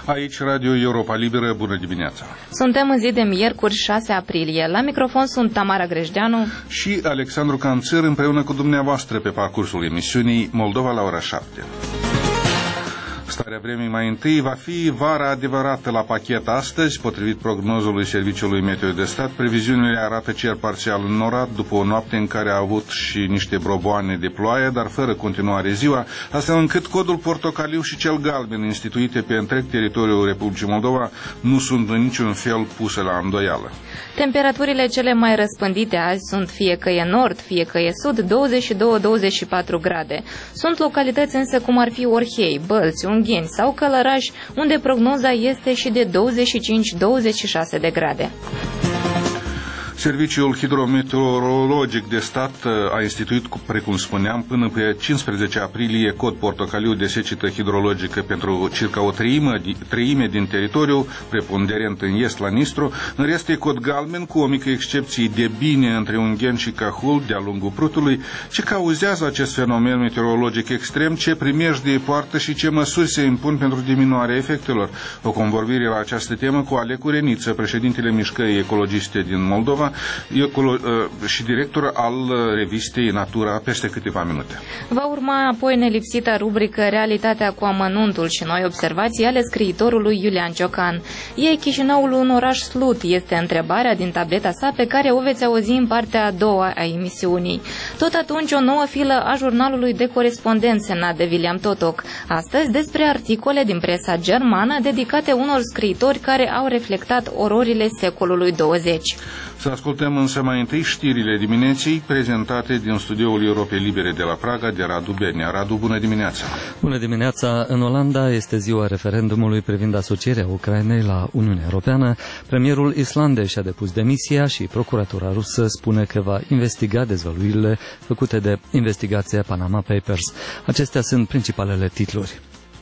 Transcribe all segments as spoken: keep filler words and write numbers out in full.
Aici Radio Europa Liberă, bună dimineața! Suntem în zi de miercuri, șase aprilie. La microfon sunt Tamara Grejdeanu și Alexandru Canțăr, împreună cu dumneavoastră pe parcursul emisiunii Moldova la ora șapte. Starea vremii mai întâi va fi vara adevărată la pachet astăzi, potrivit prognozului Serviciului Meteo de Stat. Previziunile arată cer parțial înnorat după o noapte în care a avut și niște broboane de ploaie, dar fără continuare ziua, astfel încât codul portocaliu și cel galben instituite pe întreg teritoriul Republicii Moldova nu sunt în niciun fel puse la îndoială. Temperaturile cele mai răspândite azi sunt fie că e nord, fie că e sud, douăzeci și doi - douăzeci și patru grade. Sunt localități însă cum ar fi Orhei, Bălți, Ungheni sau Călăraș, unde prognoza este și de douăzeci și cinci - douăzeci și șase de grade. Serviciul Hidrometeorologic de Stat a instituit, precum spuneam, până pe cincisprezece aprilie cod portocaliu de secetă hidrologică pentru circa o treime, treime din teritoriu, preponderent în est la Nistru. În rest e cod galben, cu o mică excepție de bine între Ungheni și Cahul de-a lungul Prutului. Ce cauzează acest fenomen meteorologic extrem, ce primejdie poartă și ce măsuri se impun pentru diminuarea efectelor? O convorbire la această temă cu Alecu Reniță, președintele Mișcării Ecologiste din Moldova și director al revistei Natura, peste câteva minute. Va urma apoi nelipsita rubrică Realitatea cu amănuntul și noi observații ale scriitorului Iulian Ciocan. E Chișinăul un oraș slut? Este întrebarea din tableta sa pe care o veți auzi în partea a doua a emisiunii. Tot atunci o nouă filă a jurnalului de corespondență semnat de William Totoc. Astăzi despre articole din presa germană dedicate unor scriitori care au reflectat ororile secolului douăzeci. Să ascultăm însă mai întâi știrile dimineții prezentate din studioul Europei Libere de la Praga de Radu Bernea. Radu, bună dimineața! Bună dimineața! În Olanda este ziua referendumului privind asocierea Ucrainei la Uniunea Europeană. Premierul Islandei și-a depus demisia și procuratura rusă spune că va investiga dezvăluirile făcute de investigația Panama Papers. Acestea sunt principalele titluri.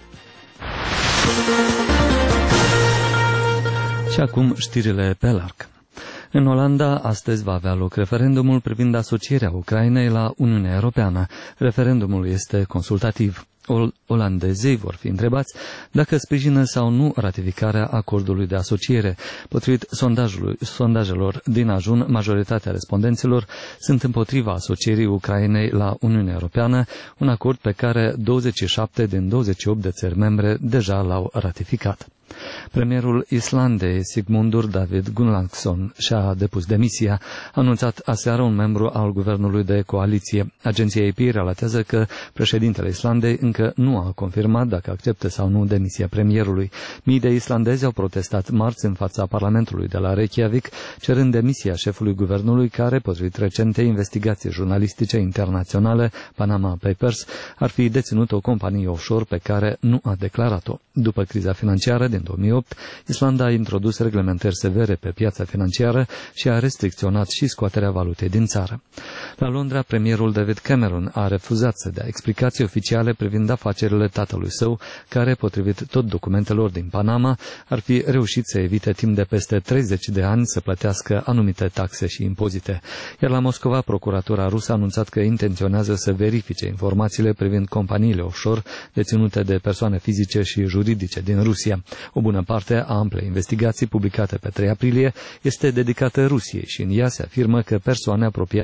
Și acum știrile pe larg. În Olanda, astăzi va avea loc referendumul privind asocierea Ucrainei la Uniunea Europeană. Referendumul este consultativ. Ol- olandezii vor fi întrebați dacă sprijină sau nu ratificarea acordului de asociere. Potrivit sondajelor din ajun, majoritatea respondenților sunt împotriva asocierii Ucrainei la Uniunea Europeană, un acord pe care douăzeci și șapte din douăzeci și opt de țări membre deja l-au ratificat. Premierul Islandei, Sigmundur David Gunnlaugsson, și-a depus demisia, a anunțat aseară un membru al guvernului de coaliție. Agenția A P relatează că președintele Islandei încă nu a confirmat dacă acceptă sau nu demisia premierului. Mii de islandezi au protestat marți în fața Parlamentului de la Reykjavik, cerând demisia șefului guvernului care, potrivit recentei investigații jurnalistice internaționale, Panama Papers, ar fi deținut o companie offshore pe care nu a declarat-o. După criza financiară din două mii opt, Islanda a introdus reglementări severe pe piața financiară și a restricționat și scoaterea valutei din țară. La Londra, premierul David Cameron a refuzat să dea explicații oficiale privind afacerile tatălui său, care, potrivit tot documentelor din Panama, ar fi reușit să evite timp de peste treizeci de ani să plătească anumite taxe și impozite. Iar la Moscova, procuratura rusă a anunțat că intenționează să verifice informațiile privind companiile offshore deținute de persoane fizice și juridice din Rusia. O bună parte a amplei investigații publicate pe trei aprilie este dedicată Rusiei și în ea se afirmă că persoane apropiate